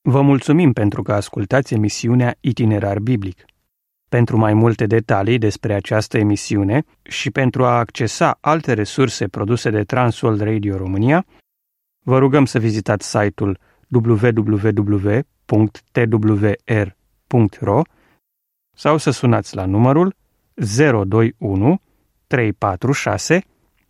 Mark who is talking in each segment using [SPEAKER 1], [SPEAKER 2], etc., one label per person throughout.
[SPEAKER 1] Vă mulțumim pentru că ascultați emisiunea Itinerar Biblic. Pentru mai multe detalii despre această emisiune și pentru a accesa alte resurse produse de Transworld Radio România, vă rugăm să vizitați site-ul www.twr.ro sau să sunați la numărul 021 346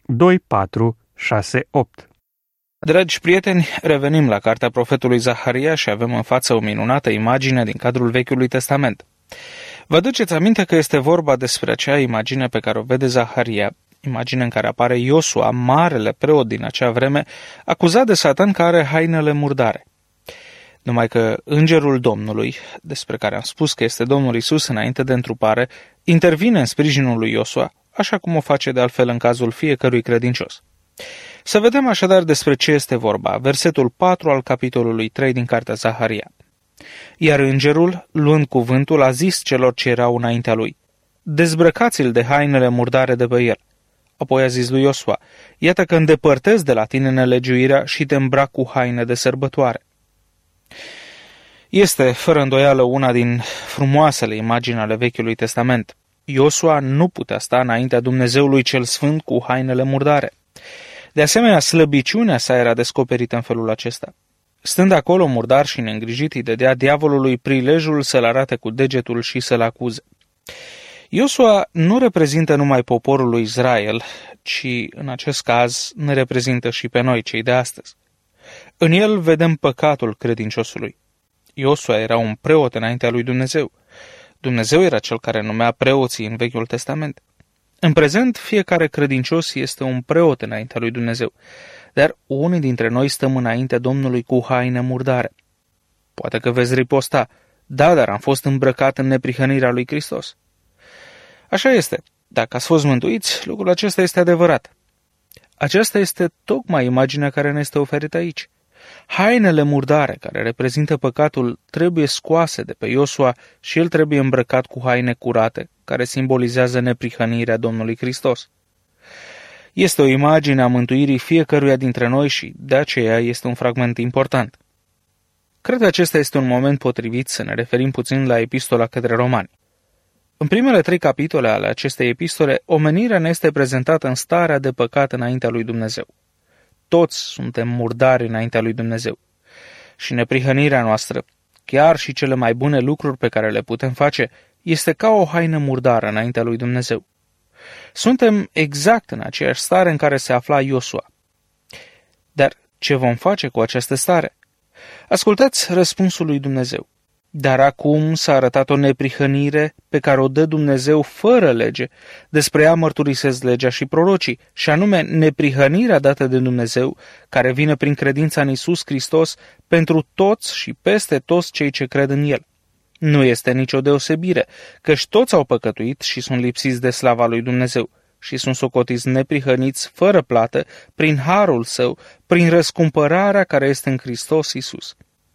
[SPEAKER 1] 2468.
[SPEAKER 2] Dragi prieteni, revenim la cartea profetului Zaharia și avem în față o minunată imagine din cadrul Vechiului Testament. Vă duceți aminte că este vorba despre acea imagine pe care o vede Zaharia, imagine în care apare Iosua, marele preot din acea vreme, acuzat de Satan că are hainele murdare. Numai că îngerul Domnului, despre care am spus că este Domnul Iisus înainte de întrupare, intervine în sprijinul lui Iosua, așa cum o face de altfel în cazul fiecărui credincios. Să vedem așadar despre ce este vorba, versetul 4 al capitolului 3 din cartea Zaharia. Iar îngerul, luând cuvântul, a zis celor ce erau înaintea lui: dezbrăcați-l de hainele murdare de pe el. Apoi a zis lui Iosua: iată că îndepărtez de la tine nelegiuirea și te îmbrac cu haine de sărbătoare. Este, fără îndoială, una din frumoasele imagini ale Vechiului Testament. Iosua nu putea sta înaintea Dumnezeului cel Sfânt cu hainele murdare. De asemenea, slăbiciunea sa era descoperită în felul acesta. Stând acolo murdar și neîngrijit, îi dădea diavolului prilejul să-l arate cu degetul și să-l acuze. Iosua nu reprezintă numai poporul lui Israel, ci, în acest caz, ne reprezintă și pe noi, cei de astăzi. În el vedem păcatul credinciosului. Iosua era un preot înaintea lui Dumnezeu. Dumnezeu era cel care numea preoții în Vechiul Testament. În prezent, fiecare credincios este un preot înaintea lui Dumnezeu, dar unii dintre noi stăm înaintea Domnului cu haine murdare. Poate că veți riposta: da, dar am fost îmbrăcat în neprihănirea lui Hristos. Așa este. Dacă ați fost mântuiți, lucrul acesta este adevărat. Aceasta este tocmai imaginea care ne este oferită aici. Hainele murdare, care reprezintă păcatul, trebuie scoase de pe Iosua și el trebuie îmbrăcat cu haine curate, care simbolizează neprihănirea Domnului Hristos. Este o imagine a mântuirii fiecăruia dintre noi și de aceea este un fragment important. Cred că acesta este un moment potrivit să ne referim puțin la epistola către romani. În primele 3 capitole ale acestei epistole, omenirea ne este prezentată în starea de păcat înaintea lui Dumnezeu. Toți suntem murdari înaintea lui Dumnezeu. Și neprihănirea noastră, chiar și cele mai bune lucruri pe care le putem face, este ca o haină murdară înaintea lui Dumnezeu. Suntem exact în aceeași stare în care se afla Iosua. Dar ce vom face cu această stare? Ascultați răspunsul lui Dumnezeu. Dar acum s-a arătat o neprihănire pe care o dă Dumnezeu fără lege. Despre ea mărturisesc legea și prorocii, și anume neprihănirea dată de Dumnezeu, care vine prin credința în Iisus Hristos pentru toți și peste toți cei ce cred în El. Nu este nicio deosebire, căci toți au păcătuit și sunt lipsiți de slava lui Dumnezeu și sunt socotiți neprihăniți fără plată prin harul Său, prin răscumpărarea care este în Hristos Iisus.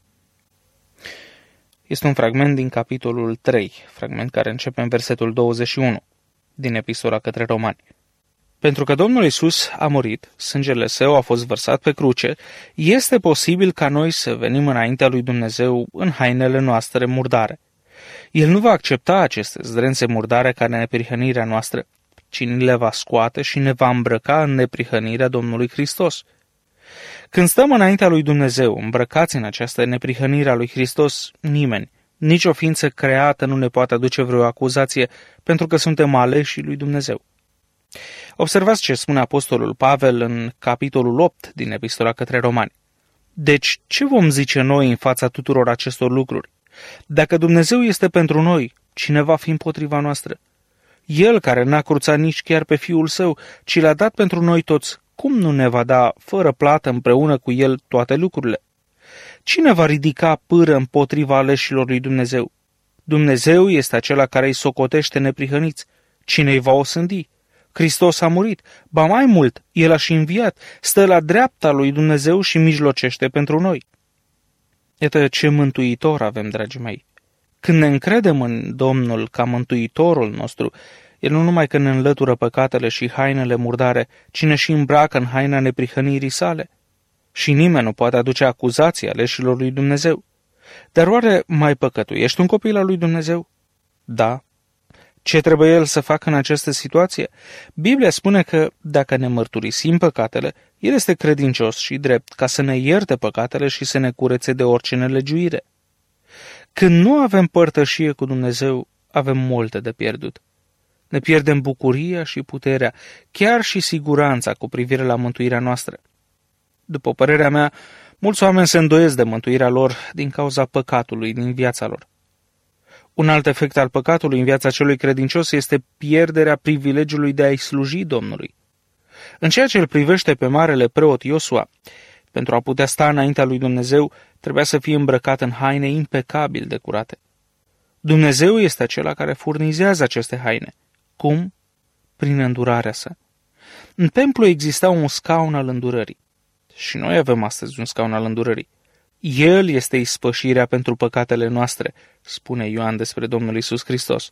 [SPEAKER 2] Este un fragment din capitolul 3, fragment care începe în versetul 21 din epistola către romani. Pentru că Domnul Iisus a murit, sângele Său a fost vărsat pe cruce, este posibil ca noi să venim înaintea lui Dumnezeu în hainele noastre murdare. El nu va accepta aceste zdrențe murdare ca neprihănirea noastră, ci ni le va scoate și ne va îmbrăca în neprihănirea Domnului Hristos. Când stăm înaintea lui Dumnezeu, îmbrăcați în această neprihănire a lui Hristos, nimeni, nicio ființă creată nu ne poate aduce vreo acuzație, pentru că suntem aleși lui Dumnezeu. Observați ce spune apostolul Pavel în capitolul 8 din epistola către romani. Deci, ce vom zice noi în fața tuturor acestor lucruri? Dacă Dumnezeu este pentru noi, cine va fi împotriva noastră? El care n-a cruțat nici chiar pe Fiul Său, ci l-a dat pentru noi toți, cum nu ne va da fără plată împreună cu El toate lucrurile? Cine va ridica pâră împotriva aleșilor lui Dumnezeu? Dumnezeu este acela care îi socotește neprihăniți. Cine îi va osândi? Hristos a murit, ba mai mult, El a și înviat, stă la dreapta lui Dumnezeu și mijlocește pentru noi. Iată ce mântuitor avem, dragii mei. Când ne încredem în Domnul ca mântuitorul nostru, El nu numai că ne înlătură păcatele și hainele murdare, ci ne și îmbracă în haina neprihănirii sale. Și nimeni nu poate aduce acuzații aleșilor lui Dumnezeu. Dar oare mai păcătuiești un copil al lui Dumnezeu? Da. Ce trebuie el să facă în această situație? Biblia spune că dacă ne mărturisim păcatele, el este credincios și drept ca să ne ierte păcatele și să ne curețe de orice nelegiuire. Când nu avem părtășie cu Dumnezeu, avem multe de pierdut. Ne pierdem bucuria și puterea, chiar și siguranța cu privire la mântuirea noastră. După părerea mea, mulți oameni se îndoiesc de mântuirea lor din cauza păcatului din viața lor. Un alt efect al păcatului în viața celui credincios este pierderea privilegiului de a-i sluji Domnului. În ceea ce îl privește pe marele preot Iosua, pentru a putea sta înaintea lui Dumnezeu, trebuia să fie îmbrăcat în haine impecabil de curate. Dumnezeu este acela care furnizează aceste haine. Cum? Prin îndurarea sa. În templu exista un scaun al îndurării. Și noi avem astăzi un scaun al îndurării. El este ispășirea pentru păcatele noastre, spune Ioan despre Domnul Iisus Hristos.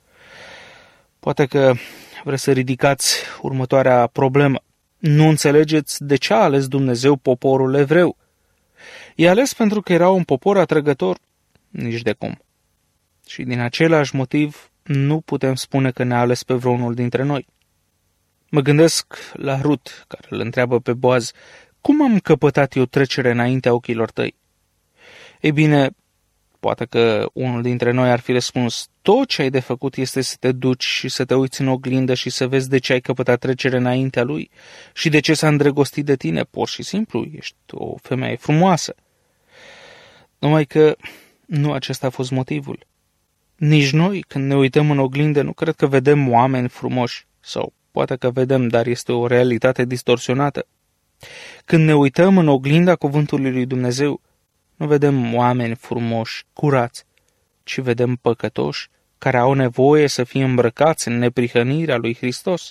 [SPEAKER 2] Poate că vreți să ridicați următoarea problemă. Nu înțelegeți de ce a ales Dumnezeu poporul evreu. I-a ales pentru că era un popor atrăgător? Nici de cum. Și din același motiv nu putem spune că ne-a ales pe vreunul dintre noi. Mă gândesc la Rut, care îl întreabă pe Boaz: cum am căpătat eu trecere înaintea ochilor tăi? Ei bine, poate că unul dintre noi ar fi răspuns: tot ce ai de făcut este să te duci și să te uiți în oglindă și să vezi de ce ai căpătat trecere înaintea lui și de ce s-a îndrăgostit de tine. Pur și simplu, ești o femeie frumoasă. Numai că nu acesta a fost motivul. Nici noi, când ne uităm în oglindă, nu cred că vedem oameni frumoși. Sau poate că vedem, dar este o realitate distorsionată. Când ne uităm în oglinda cuvântului lui Dumnezeu, nu vedem oameni frumoși, curați, ci vedem păcătoși care au nevoie să fie îmbrăcați în neprihănirea lui Hristos.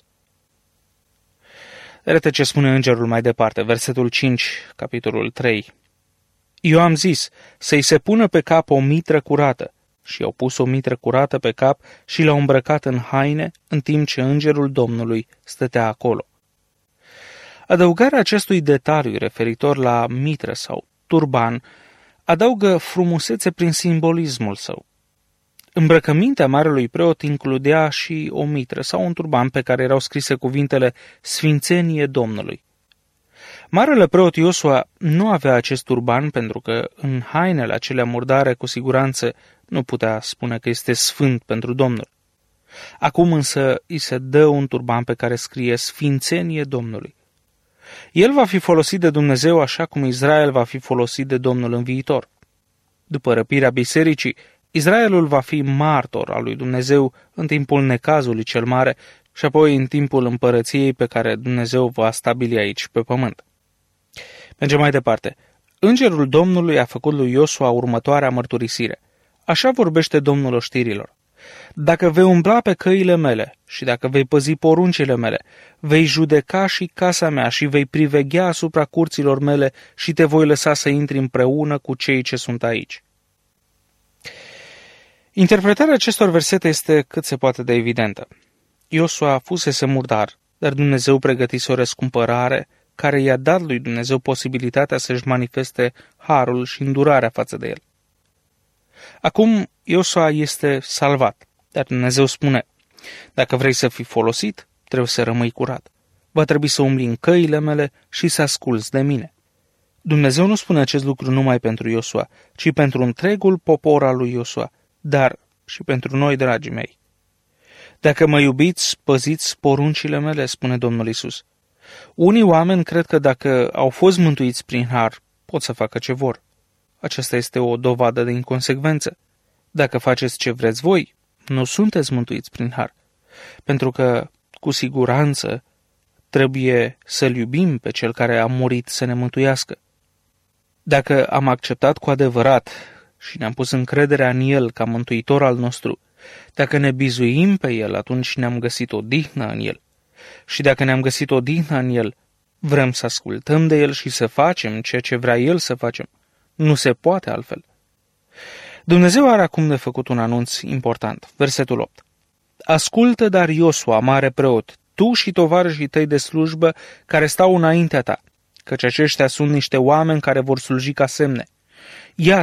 [SPEAKER 2] Iată ce spune îngerul mai departe, versetul 5, capitolul 3. Eu am zis să-i se pună pe cap o mitră curată, și i-au pus o mitră curată pe cap și l-au îmbrăcat în haine, în timp ce îngerul Domnului stătea acolo. Adăugarea acestui detaliu referitor la mitră sau turban adaugă frumusețe prin simbolismul său. Îmbrăcămintea marelui preot includea și o mitră sau un turban pe care erau scrise cuvintele Sfințenie Domnului. Marele preot Iosua nu avea acest turban pentru că în hainele acelea murdare cu siguranță nu putea spune că este sfânt pentru Domnul. Acum însă îi se dă un turban pe care scrie Sfințenie Domnului. El va fi folosit de Dumnezeu așa cum Israel va fi folosit de Domnul în viitor. După răpirea bisericii, Israelul va fi martor al lui Dumnezeu în timpul necazului cel mare și apoi în timpul împărăției pe care Dumnezeu va stabili aici pe pământ. Mergem mai departe. Îngerul Domnului a făcut lui Iosua următoarea mărturisire. Așa vorbește Domnul oștirilor: dacă vei umbla pe căile mele și dacă vei păzi poruncile mele, vei judeca și casa mea și vei priveghea asupra curților mele și te voi lăsa să intri împreună cu cei ce sunt aici. Interpretarea acestor versete este cât se poate de evidentă. Iosua fusese murdar, dar Dumnezeu pregătise o răscumpărare care i-a dat lui Dumnezeu posibilitatea să-și manifeste harul și îndurarea față de el. Acum Iosua este salvat, dar Dumnezeu spune: dacă vrei să fii folosit, trebuie să rămâi curat. Va trebui să umbli în căile mele și să asculți de mine. Dumnezeu nu spune acest lucru numai pentru Iosua, ci pentru întregul popor al lui Iosua, dar și pentru noi, dragii mei. Dacă mă iubiți, păziți poruncile mele, spune Domnul Iisus. Unii oameni cred că dacă au fost mântuiți prin har, pot să facă ce vor. Aceasta este o dovadă de inconsecvență. Dacă faceți ce vreți voi, nu sunteți mântuiți prin har, pentru că, cu siguranță, trebuie să-L iubim pe Cel care a murit să ne mântuiască. Dacă am acceptat cu adevărat și ne-am pus încrederea în El ca mântuitor al nostru, dacă ne bizuim pe El, atunci ne-am găsit odihnă în El. Și dacă ne-am găsit odihnă în El, vrem să ascultăm de El și să facem ceea ce vrea El să facem. Nu se poate altfel. Dumnezeu are acum de făcut un anunț important. Versetul 8. Ascultă, dar Iosua, mare preot, tu și tovarășii tăi de slujbă care stau înaintea ta, căci aceștia sunt niște oameni care vor sluji ca semne. Iată,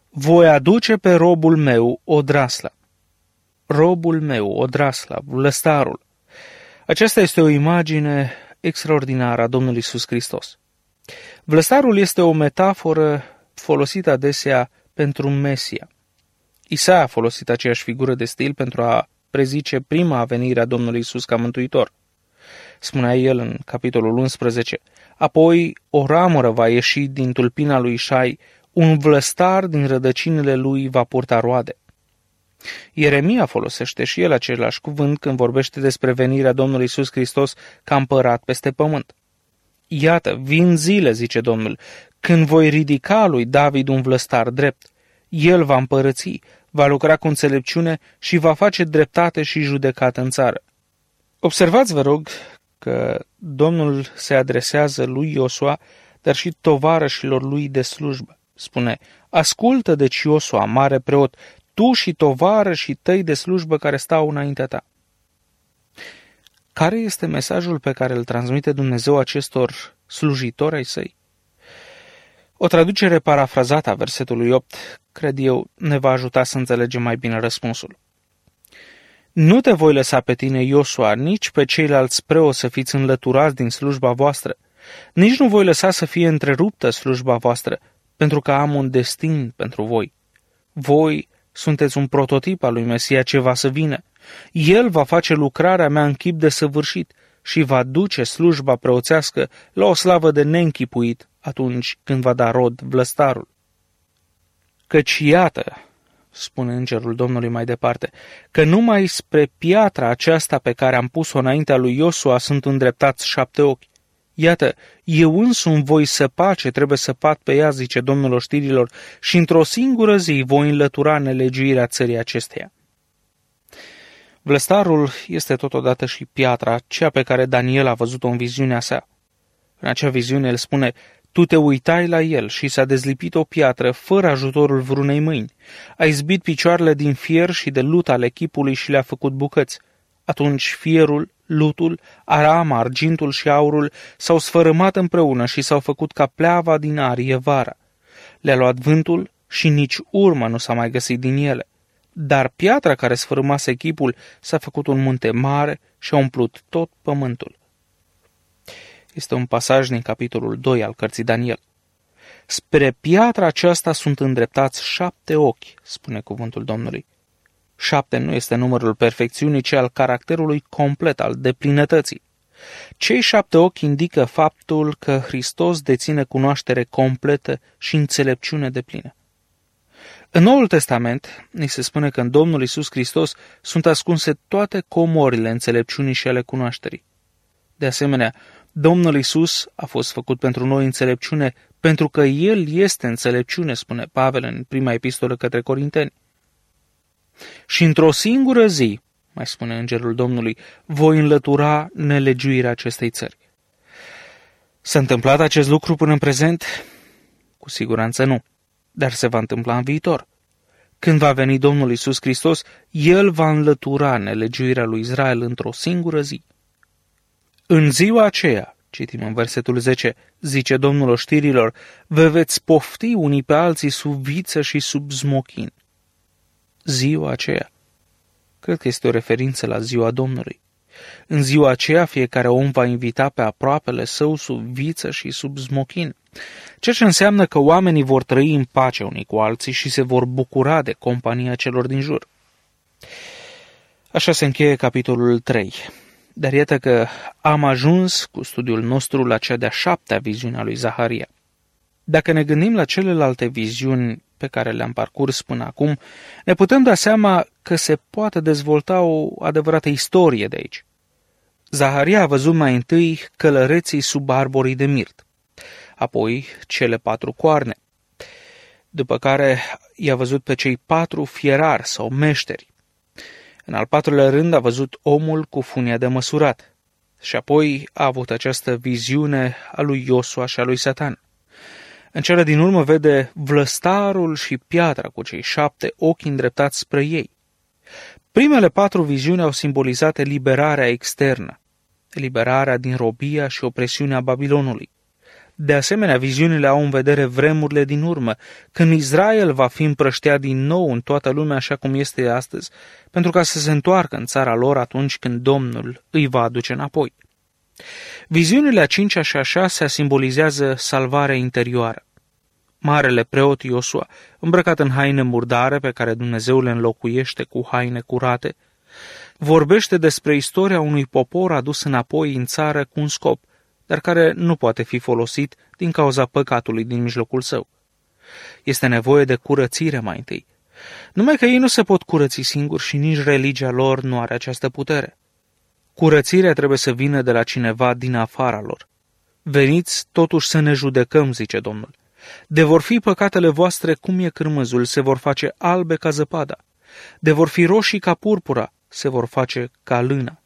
[SPEAKER 2] voi aduce pe robul meu odrasla. Robul meu, odrasla, vlăstarul. Aceasta este o imagine extraordinară a Domnului Iisus Hristos. Vlăstarul este o metaforă folosită adesea pentru Mesia. Isaia a folosit aceeași figură de stil pentru a prezice prima venire a Domnului Iisus ca mântuitor. Spunea el în capitolul 11, apoi o ramură va ieși din tulpina lui Ișai, un vlăstar din rădăcinile lui va purta roade. Ieremia folosește și el același cuvânt când vorbește despre venirea Domnului Iisus Hristos ca împărat peste pământ. Iată, vin zile, zice Domnul, când voi ridica lui David un vlăstar drept. El va împărăți, va lucra cu înțelepciune și va face dreptate și judecată în țară. Observați, vă rog, că Domnul se adresează lui Iosua, dar și tovarășilor lui de slujbă. Spune, ascultă deci Iosua, mare preot, tu și tovarășii tăi de slujbă care stau înaintea ta. Care este mesajul pe care îl transmite Dumnezeu acestor slujitori ai săi? O traducere parafrazată a versetului 8, cred eu, ne va ajuta să înțelegem mai bine răspunsul. Nu te voi lăsa pe tine, Iosua, nici pe ceilalți preoți să fiți înlăturați din slujba voastră, nici nu voi lăsa să fie întreruptă slujba voastră, pentru că am un destin pentru voi. Voi sunteți un prototip al lui Mesia ce va să vină. El va face lucrarea mea în chip desăvârșit și va duce slujba preoțească la o slavă de neînchipuit atunci când va da rod vlăstarul. Căci iată, spune îngerul Domnului mai departe, că numai spre piatra aceasta pe care am pus-o înaintea lui Iosua sunt îndreptați 7 ochi. Iată, eu însumi voi săpa ce trebuie săpat pe ea, zice Domnul oștirilor, și într-o singură zi voi înlătura nelegiuirea țării acesteia. Vlăstarul este totodată și piatra, cea pe care Daniel a văzut-o în viziunea sa. În acea viziune el spune, tu te uitai la el și s-a dezlipit o piatră fără ajutorul vreunei mâini. A izbit picioarele din fier și de lut al echipului și le-a făcut bucăți. Atunci fierul, lutul, arama, argintul și aurul s-au sfărâmat împreună și s-au făcut ca pleava din arie vara. Le-a luat vântul și nici urmă nu s-a mai găsit din ele. Dar piatra care sfărâmase echipul s-a făcut un munte mare și a umplut tot pământul. Este un pasaj din capitolul 2 al cărții Daniel. Spre piatra aceasta sunt îndreptați 7 ochi, spune cuvântul Domnului. 7 nu este numărul perfecțiunii, ci al caracterului complet, al deplinătății. Cei 7 ochi indică faptul că Hristos deține cunoaștere completă și înțelepciune deplină. În Noul Testament, ni se spune că în Domnul Iisus Hristos sunt ascunse toate comorile înțelepciunii și ale cunoașterii. De asemenea, Domnul Iisus a fost făcut pentru noi înțelepciune pentru că El este înțelepciune, spune Pavel în prima epistolă către Corinteni. Și într-o singură zi, mai spune îngerul Domnului, voi înlătura nelegiuirea acestei țări. S-a întâmplat acest lucru până în prezent? Cu siguranță nu, dar se va întâmpla în viitor. Când va veni Domnul Iisus Hristos, El va înlătura nelegiuirea lui Israel într-o singură zi. În ziua aceea, citim în versetul 10, zice Domnul oștirilor, vă veți pofti unii pe alții sub viță și sub smochin. Ziua aceea. Cred că este o referință la ziua Domnului. În ziua aceea fiecare om va invita pe aproapele său sub viță și sub smochin, ceea ce înseamnă că oamenii vor trăi în pace unii cu alții și se vor bucura de compania celor din jur. Așa se încheie capitolul 3. Dar iată că am ajuns cu studiul nostru la cea de-a 7-a viziune a lui Zaharia. Dacă ne gândim la celelalte viziuni pe care le-am parcurs până acum, ne putem da seama că se poate dezvolta o adevărată istorie de aici. Zaharia a văzut mai întâi călăreții sub arborii de mirt, apoi cele 4 coarne, după care i-a văzut pe cei 4 fierari sau meșteri. În al 4-lea rând a văzut omul cu funia de măsurat și apoi a avut această viziune a lui Iosua și a lui Satan. În cele din urmă vede vlăstarul și piatra cu cei 7 ochi îndreptați spre ei. Primele 4 viziuni au simbolizat eliberarea externă, eliberarea din robia și opresiunea Babilonului. De asemenea, viziunile au în vedere vremurile din urmă, când Israel va fi împrăștiat din nou în toată lumea așa cum este astăzi, pentru ca să se întoarcă în țara lor atunci când Domnul îi va aduce înapoi. Viziunile a 5-a și a 6-a simbolizează salvarea interioară. Marele preot Iosua, îmbrăcat în haine murdare pe care Dumnezeu le înlocuiește cu haine curate, vorbește despre istoria unui popor adus înapoi în țară cu un scop, dar care nu poate fi folosit din cauza păcatului din mijlocul său. Este nevoie de curățire mai întâi. Numai că ei nu se pot curăți singuri și nici religia lor nu are această putere. Curățirea trebuie să vină de la cineva din afara lor. Veniți totuși să ne judecăm, zice Domnul. De vor fi păcatele voastre cum e cârmăzul, se vor face albe ca zăpada. De vor fi roșii ca purpura, se vor face ca lână.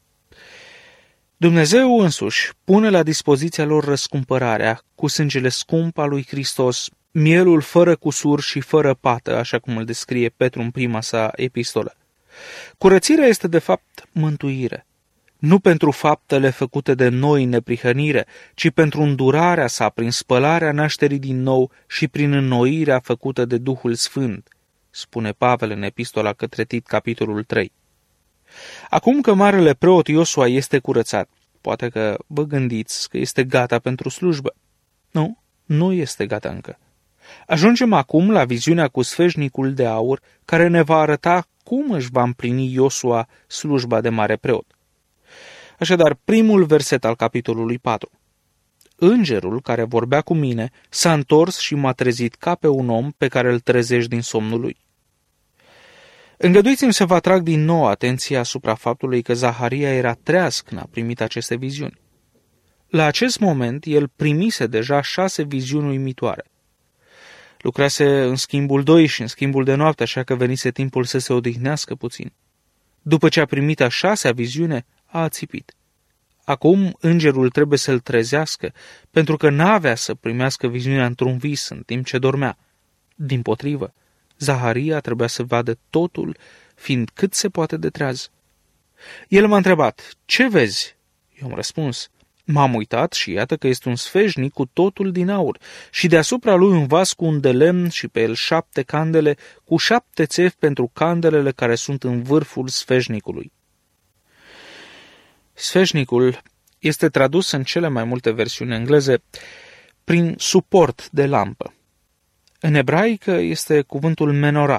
[SPEAKER 2] Dumnezeu însuși pune la dispoziția lor răscumpărarea cu sângele scump al lui Hristos, mielul fără cusur și fără pată, așa cum îl descrie Petru în prima sa epistolă. Curățirea este de fapt mântuire, nu pentru faptele făcute de noi în neprihănire, ci pentru îndurarea sa prin spălarea nașterii din nou și prin înnoirea făcută de Duhul Sfânt, spune Pavel în epistola către Tit, capitolul 3. Acum că marele preot Iosua este curățat, poate că vă gândiți că este gata pentru slujbă. Nu, nu este gata încă. Ajungem acum la viziunea cu sfeșnicul de aur, care ne va arăta cum își va împlini Iosua slujba de mare preot. Așadar, primul verset al capitolului 4. Îngerul care vorbea cu mine s-a întors și m-a trezit ca pe un om pe care îl trezești din somnul lui. Îngăduiți-mi să vă atrag din nou atenția asupra faptului că Zaharia era treaz când a primit aceste viziuni. La acest moment, el primise deja 6 viziuni uimitoare. Lucrase în schimbul 2 și în schimbul de noapte, așa că venise timpul să se odihnească puțin. După ce a primit a 6-a viziune, a ațipit. Acum îngerul trebuie să-l trezească, pentru că n-avea să primească viziunea într-un vis în timp ce dormea. Dimpotrivă, Zaharia trebuia să vadă totul, fiind cât se poate de treaz. El m-a întrebat, ce vezi? Eu am răspuns, m-am uitat și iată că este un sfeșnic cu totul din aur și deasupra lui un vas cu un de lemn și pe el 7 candele cu 7 țevi pentru candelele care sunt în vârful sfeșnicului. Sfeșnicul este tradus în cele mai multe versiuni engleze prin suport de lampă. În ebraică este cuvântul menorah.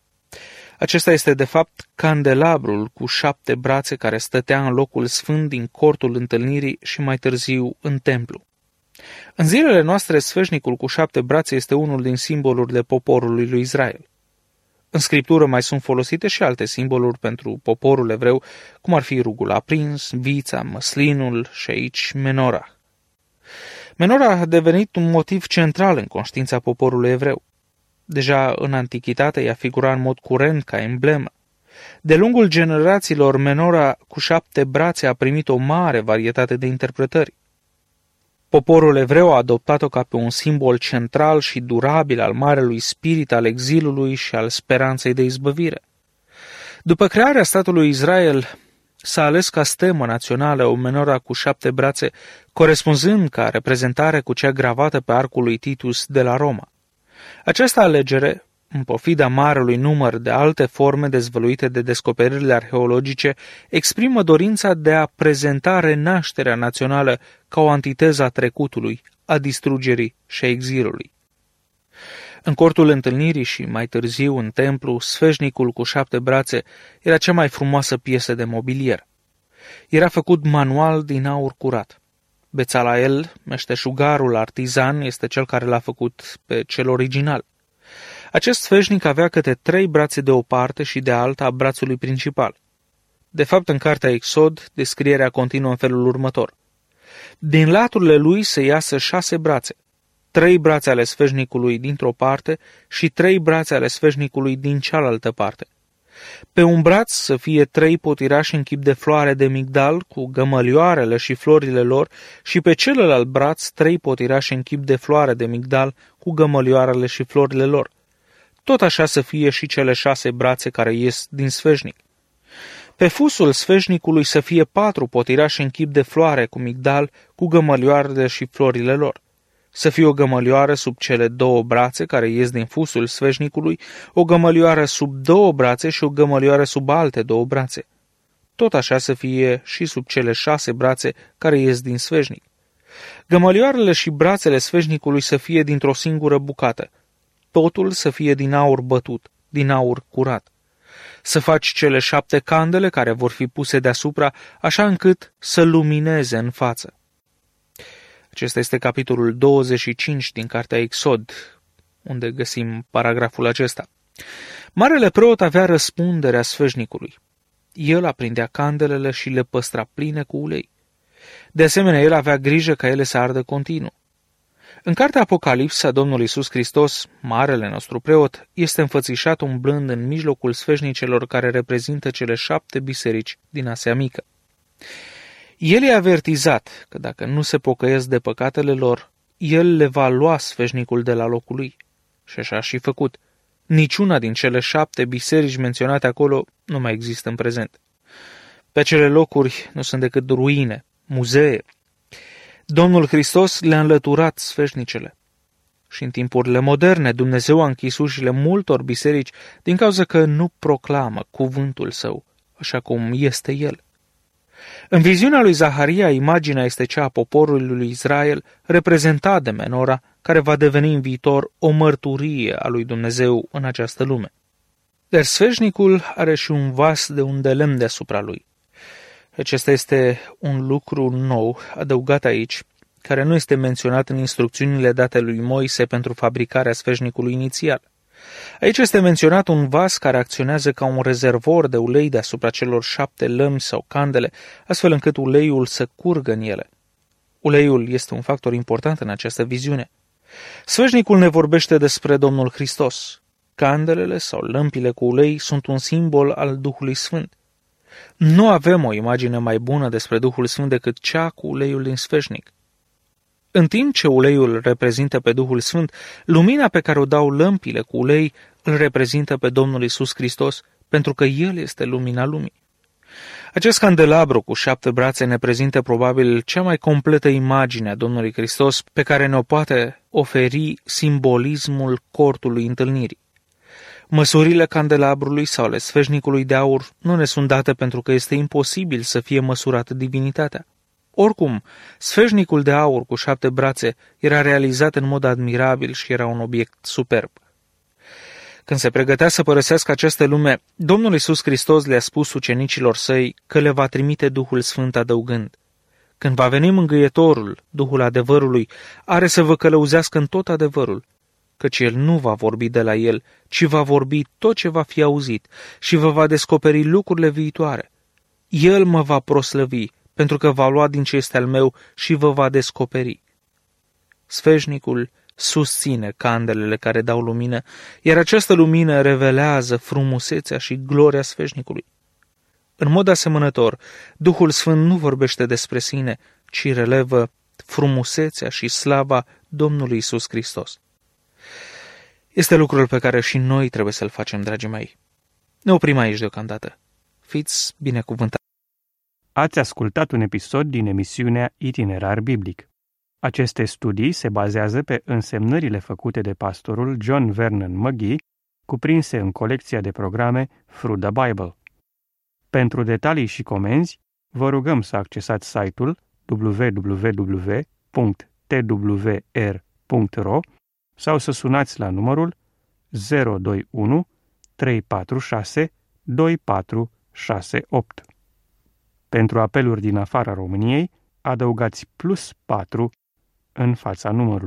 [SPEAKER 2] Acesta este de fapt candelabrul cu 7 brațe care stătea în locul sfânt din cortul întâlnirii și mai târziu în templu. În zilele noastre, sfeșnicul cu 7 brațe este unul din simbolurile poporului lui Israel. În Scriptură mai sunt folosite și alte simboluri pentru poporul evreu, cum ar fi rugul aprins, vița, măslinul și aici menorah. Menorah a devenit un motiv central în conștiința poporului evreu. Deja în antichitate ea figura în mod curent ca emblemă. De lungul generațiilor, menorah cu 7 brațe a primit o mare varietate de interpretări. Poporul evreu a adoptat-o ca pe un simbol central și durabil al marelui spirit al exilului și al speranței de izbăvire. După crearea statului Israel, s-a ales ca stemă națională o menorah cu 7 brațe, corespunzând ca reprezentare cu cea gravată pe arcul lui Titus de la Roma. Această alegere, în pofida marelui număr de alte forme dezvăluite de descoperirile arheologice, exprimă dorința de a prezenta renașterea națională ca o antiteză a trecutului, a distrugerii și a exilului. În cortul întâlnirii și mai târziu în templu, sfeșnicul cu 7 brațe era cea mai frumoasă piesă de mobilier. Era făcut manual din aur curat. Bețalael, meșteșugarul artizan, este cel care l-a făcut pe cel original. Acest sfeșnic avea câte 3 brațe de o parte și de alta a brațului principal. De fapt, în cartea Exod, descrierea continuă în felul următor. Din laturile lui se iasă 6 brațe, 3 brațe ale sfeșnicului dintr-o parte și 3 brațe ale sfeșnicului din cealaltă parte. Pe un braț să fie 3 potirași în chip de floare de migdal cu gămălioarele și florile lor și pe celălalt braț 3 potirași în chip de floare de migdal cu gămălioarele și florile lor. Tot așa să fie și cele 6 brațe care ies din sfeșnic. Pe fusul sfeșnicului să fie 4 potirași în chip de floare cu migdal cu gămălioarele și florile lor. să fie o gămălioară sub cele 2 brațe care ies din fusul sfeșnicului, o gămălioară sub 2 brațe și o gămălioară sub alte 2 brațe. Tot așa să fie și sub cele 6 brațe care ies din sfeșnic. Gămălioarele și brațele sfeșnicului să fie dintr-o singură bucată. Totul să fie din aur bătut, din aur curat. Să faci cele 7 candele care vor fi puse deasupra, așa încât să lumineze în față. Acesta este capitolul 25 din cartea Exod, unde găsim paragraful acesta. Marele preot avea răspunderea sfeșnicului. El aprindea candelele și le păstra pline cu ulei. De asemenea, el avea grijă ca ele să ardă continuu. În cartea Apocalipsa, Domnul Iisus Hristos, marele nostru preot, este înfățișat umblând în mijlocul sfeșnicelor care reprezintă cele 7 biserici din Asia Mică. El i-a avertizat că dacă nu se pocăiesc de păcatele lor, el le va lua sfeșnicul de la locul lui. Și așa a și făcut. Niciuna din cele 7 biserici menționate acolo nu mai există în prezent. Pe acele locuri nu sunt decât ruine, muzee. Domnul Hristos le-a înlăturat sfeșnicele. Și în timpurile moderne, Dumnezeu a închis ușile multor biserici din cauza că nu proclamă cuvântul său, așa cum este el. În viziunea lui Zaharia, imaginea este cea a poporului lui Israel, reprezentat de menora, care va deveni în viitor o mărturie a lui Dumnezeu în această lume. Dar sfeșnicul are și un vas de un de lemn deasupra lui. Acesta este un lucru nou adăugat aici, care nu este menționat în instrucțiunile date lui Moise pentru fabricarea sfeșnicului inițial. Aici este menționat un vas care acționează ca un rezervor de ulei deasupra celor 7 lămpi sau candele, astfel încât uleiul să curgă în ele. Uleiul este un factor important în această viziune. Sfeșnicul ne vorbește despre Domnul Hristos. Candelele sau lămpile cu ulei sunt un simbol al Duhului Sfânt. Nu avem o imagine mai bună despre Duhul Sfânt decât cea cu uleiul din sfeșnic. În timp ce uleiul reprezintă pe Duhul Sfânt, lumina pe care o dau lămpile cu ulei îl reprezintă pe Domnul Iisus Hristos, pentru că El este lumina lumii. Acest candelabru cu 7 brațe ne prezintă probabil cea mai completă imagine a Domnului Hristos pe care ne-o poate oferi simbolismul cortului întâlnirii. Măsurile candelabrului sau ale sfeșnicului de aur nu ne sunt date pentru că este imposibil să fie măsurată divinitatea. Oricum, sfeșnicul de aur cu 7 brațe era realizat în mod admirabil și era un obiect superb. Când se pregătea să părăsească această lume, Domnul Iisus Hristos le-a spus ucenicilor săi că le va trimite Duhul Sfânt adăugând: când va veni Mângâietorul, Duhul adevărului, are să vă călăuzească în tot adevărul, căci El nu va vorbi de la El, ci va vorbi tot ce va fi auzit și vă va descoperi lucrurile viitoare. El mă va proslăvi, pentru că va lua din ce este al meu și vă va descoperi. Sfeșnicul susține candelele care dau lumină, iar această lumină revelează frumusețea și gloria sfeșnicului. În mod asemănător, Duhul Sfânt nu vorbește despre sine, ci relevă frumusețea și slava Domnului Iisus Hristos. Este lucrul pe care și noi trebuie să-l facem, dragii mei. Ne oprim aici deocamdată. Fiți binecuvântați!
[SPEAKER 1] Ați ascultat un episod din emisiunea Itinerar Biblic. Aceste studii se bazează pe însemnările făcute de pastorul John Vernon McGee, cuprinse în colecția de programe Through the Bible. Pentru detalii și comenzi, vă rugăm să accesați site-ul www.twr.ro sau să sunați la numărul 021 346 2468. Pentru apeluri din afara României, adăugați +4 în fața numărului.